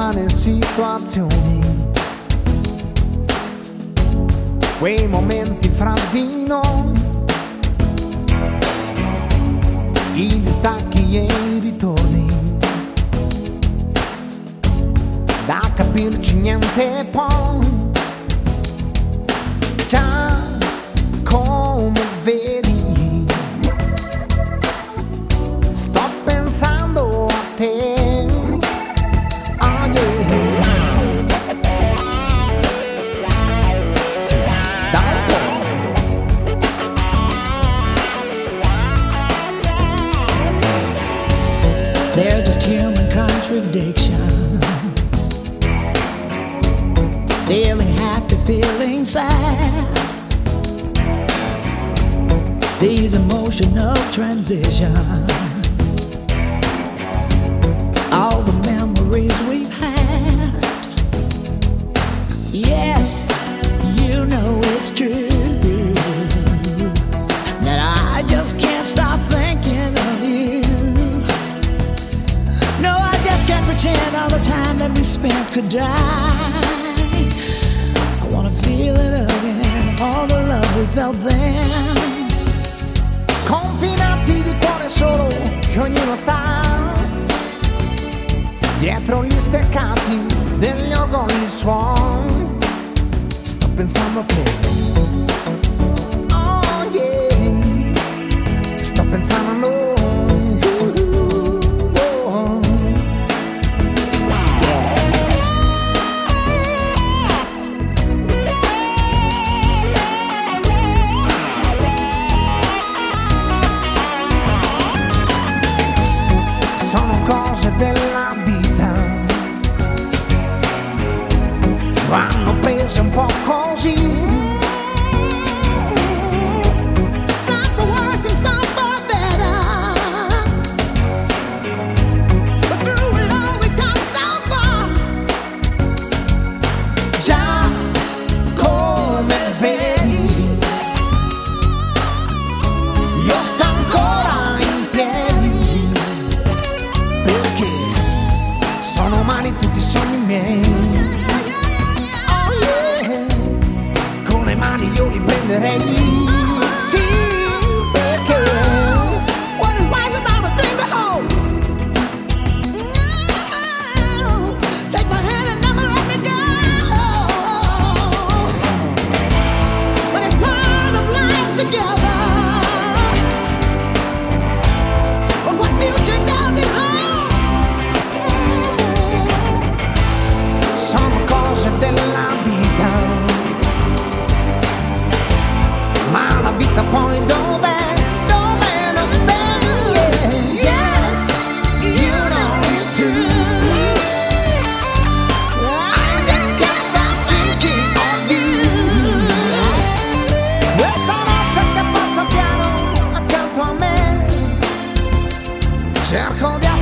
strane situazioni, quei momenti fra di noi, i distacchi e i ritorni, da capirci niente poi. Già come vedi, sto pensando a te. Oh yeah. Sì, dai poi. There's just human contradictions. Feeling happy, feeling sad. These emotional transitions, all the memories we've had. Yes, you know it's true that I just can't stop thinking of you. No, I just can't pretend all the time that we spent could die. I wanna feel it again, all the love we felt then. Confinati di cuore solo, che ognuno sta dietro gli steccati degli orgogli suoi. Sto pensando a te. Oh yeah. Sto pensando a noi. Cose della vita vanno prese un po' così. Some for worse and some for better, but through it all we come so far. Già come vedi, io sto ancora in piedi, perché sono umani tutti i sogni miei. Oh yeah, con le mani io li prenderei. Sì, perché What is life without a dream to hold? Take my hand and never let me go. But it's part of life together. But what future does it hold? sono cose della vita, ma la vita poi dov'è? Dov'è? Dov'è? Yes, you know it's true. I just can't stop thinking of you. Questa notte che passa piano accanto a me, cerco di